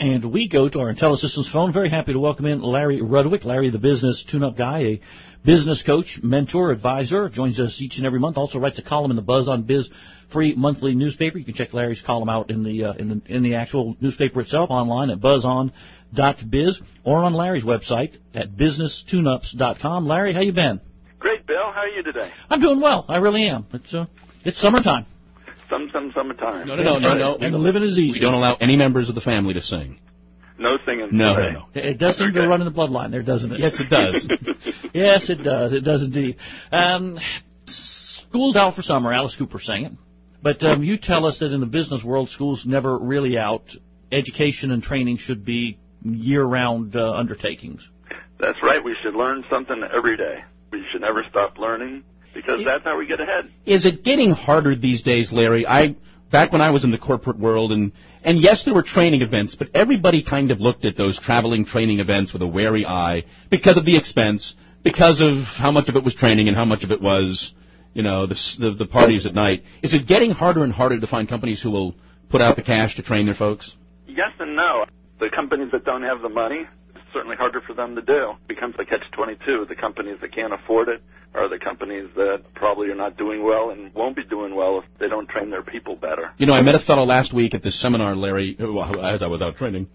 And we go to our IntelliSystems phone. Very happy to welcome in Larry Rudwick. Larry, the business tune-up guy, a business coach, mentor, advisor, joins us each and every month. Also writes a column in the Buzz on Biz free monthly newspaper. You can check Larry's column out in the actual newspaper itself, online at buzzon.biz, or on Larry's website at businesstunups.com. Larry, how you been? Great, Bill. How are you today? I'm doing well. I really am. It's summertime. Summertime. No. And the living is easy. We don't allow any members of the family to sing. No singing. No. It does seem to run in the bloodline there, doesn't it? Yes, it does. Yes, it does. It does indeed. School's out for summer. Alice Cooper sang it. But you tell us that in the business world, school's never really out. Education and training should be year-round undertakings. That's right. We should learn something every day. We should never stop learning, because that's how we get ahead. Is it getting harder these days, Larry? Back when I was in the corporate world, and yes, there were training events, but everybody kind of looked at those traveling training events with a wary eye because of the expense, because of how much of it was training and how much of it was, the parties at night. Is it getting harder and harder to find companies who will put out the cash to train their folks? Yes and no. The companies that don't have the money, it's certainly harder for them to do. It becomes a catch-22. The companies that can't afford it are the companies that probably are not doing well and won't be doing well if they don't train their people better. I met a fellow last week at this seminar, Larry, as I was out training,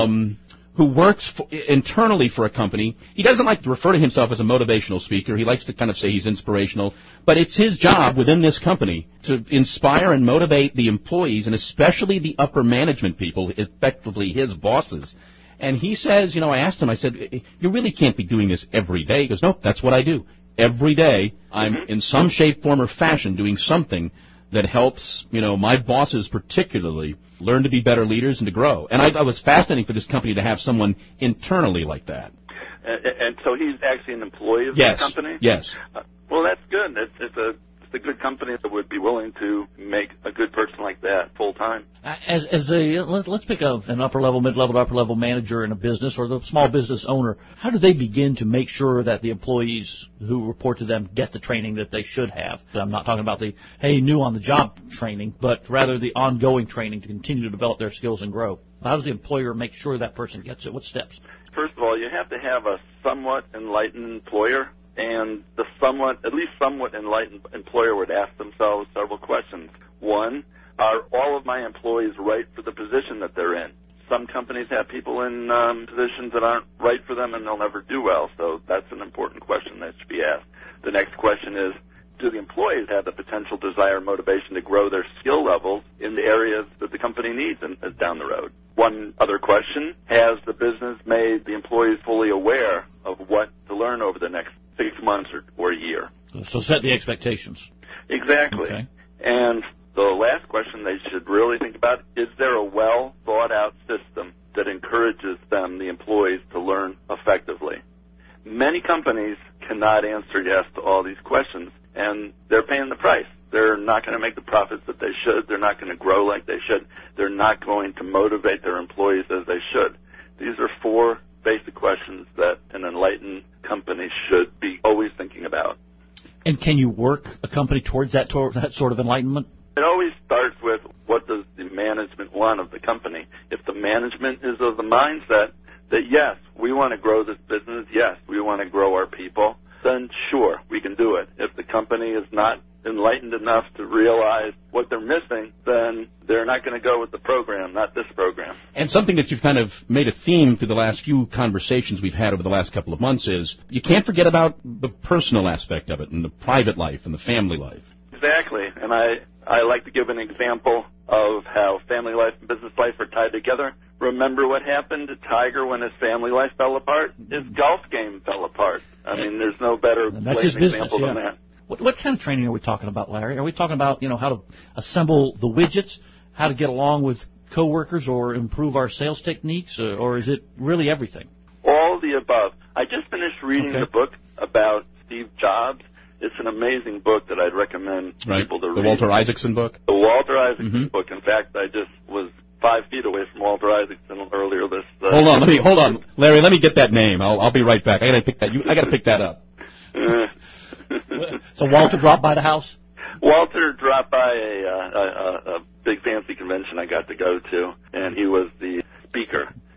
who works internally for a company. He doesn't like to refer to himself as a motivational speaker. He likes to kind of say he's inspirational. But it's his job within this company to inspire and motivate the employees, and especially the upper management people, effectively his bosses. And he says, I asked him, I said, you really can't be doing this every day. He goes, nope, that's what I do. Every day, I'm in some shape, form, or fashion doing something that helps, my bosses particularly learn to be better leaders and to grow. And I was fascinating for this company to have someone internally like that. And so he's actually an employee of the company? Yes. Well, that's good. It's a good company that would be willing to make a good person like that full time. Let's pick an upper level, mid-level, upper level manager in a business, or the small business owner. How do they begin to make sure that the employees who report to them get the training that they should have? I'm not talking about the new on the job training, but rather the ongoing training to continue to develop their skills and grow. How does the employer make sure that person gets it? What steps? First of all, you have to have a somewhat enlightened employer. And the at least somewhat enlightened employer would ask themselves several questions. One, are all of my employees right for the position that they're in? Some companies have people in positions that aren't right for them, and they'll never do well. So that's an important question that should be asked. The next question is, do the employees have the potential desire and motivation to grow their skill levels in the areas that the company needs down the road? One other question, has the business made the employees fully aware of what to learn over the next 6 months or a year? So set the expectations. Exactly. Okay. And the last question they should really think about, is there a well-thought-out system that encourages them, the employees, to learn effectively? Many companies cannot answer yes to all these questions, and they're paying the price. They're not going to make the profits that they should. They're not going to grow like they should. They're not going to motivate their employees as they should. These are 4 basic questions that an enlightened company should be always thinking about. And can you work a company towards that sort of enlightenment? It always starts with, what does the management want of the company? If the management is of the mindset that, yes, we want to grow this business, yes, we want to grow our people, then sure, we can do it. If the company is not enlightened enough to realize what they're missing, then they're not going to go with the program, not this program. And something that you've kind of made a theme through the last few conversations we've had over the last couple of months is you can't forget about the personal aspect of it and the private life and the family life. Exactly. And I like to give an example of how family life and business life are tied together. Remember what happened to Tiger when his family life fell apart? His golf game fell apart. I mean, there's no better example than that. What kind of training are we talking about, Larry? Are we talking about, how to assemble the widgets, how to get along with coworkers, or improve our sales techniques, or is it really everything? All the above. I just finished reading a book about Steve Jobs. It's an amazing book that I'd recommend people to read. The Walter Isaacson book? The Walter Isaacson book. In fact, I just was 5 feet away from Walter Isaacson earlier this. Hold on, Larry. Let me get that name. I'll be right back. I got to pick that up. So Walter dropped by the house? Walter dropped by a big fancy convention I got to go to, and he was the speaker.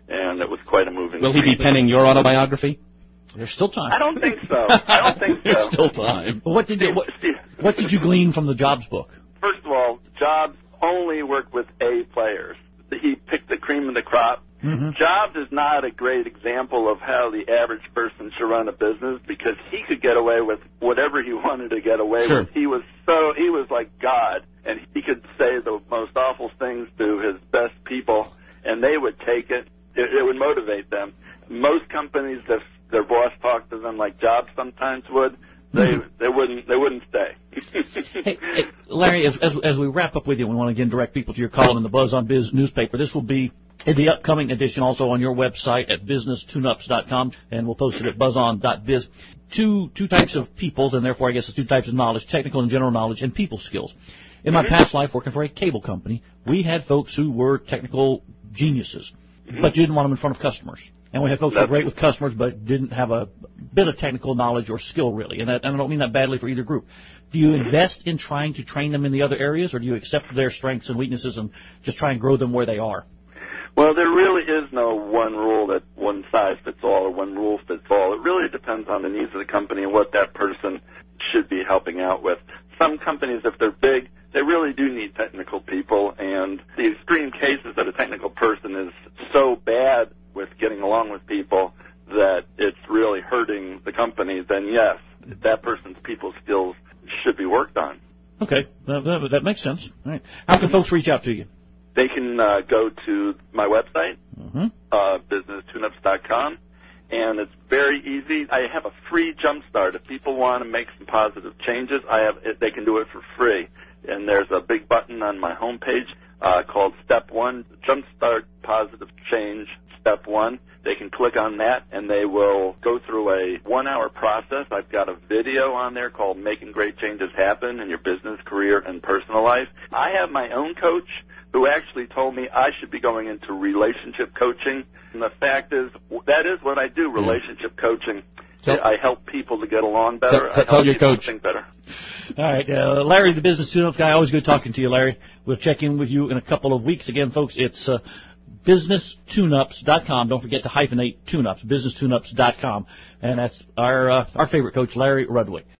questions. Will he be penning your autobiography? There's still time. I don't think so. I don't think so. There's still time. What did you glean from the Jobs book? First of all, Jobs only worked with A players. He picked the cream of the crop. Mm-hmm. Jobs is not a great example of how the average person should run a business because he could get away with whatever he wanted to get away Sure. with. He was like God, and he could say the most awful things to his best people, and they would take it. It would motivate them. Most companies, if their boss talked to them like Jobs sometimes would, they wouldn't stay. Hey, Larry, as we wrap up with you, we want to again direct people to your column in the Buzz on Biz newspaper. This will be in the upcoming edition also on your website at businesstunups.com, and we'll post it at buzzon.biz. Two types of people, and therefore I guess it's two types of knowledge, technical and general knowledge, and people skills. In my past life working for a cable company, we had folks who were technical geniuses, but you didn't want them in front of customers. And we had folks who were great with customers but didn't have a bit of technical knowledge or skill, really. And I don't mean that badly for either group. Do you invest in trying to train them in the other areas, or do you accept their strengths and weaknesses and just try and grow them where they are? Well, there really is no one rule that one size fits all or one rule fits all. It really depends on the needs of the company and what that person should be helping out with. Some companies, if they're big, they really do need technical people, and the extreme cases that a technical person is so bad with getting along with people that it's really hurting the company, then yes, that person's people skills should be worked on. Okay, that makes sense. All right. How can folks reach out to you? They can go to my website, businesstunups.com, and it's very easy. I have a free jumpstart. If people want to make some positive changes, they can do it for free. And there's a big button on my homepage called Step 1, Jumpstart Positive Change, Step 1. They can click on that, and they will go through a 1-hour process. I've got a video on there called Making Great Changes Happen in Your Business, Career, and Personal Life. I have my own coach who actually told me I should be going into relationship coaching. And the fact is, that is what I do, relationship coaching. I help people to get along better. I help people to think better. All right. Larry, the business tune-up guy, always good talking to you, Larry. We'll check in with you in a couple of weeks. Again, folks, it's businesstunups.com. Don't forget to hyphenate tune-ups, businesstunups.com. And that's our favorite coach, Larry Rudwick.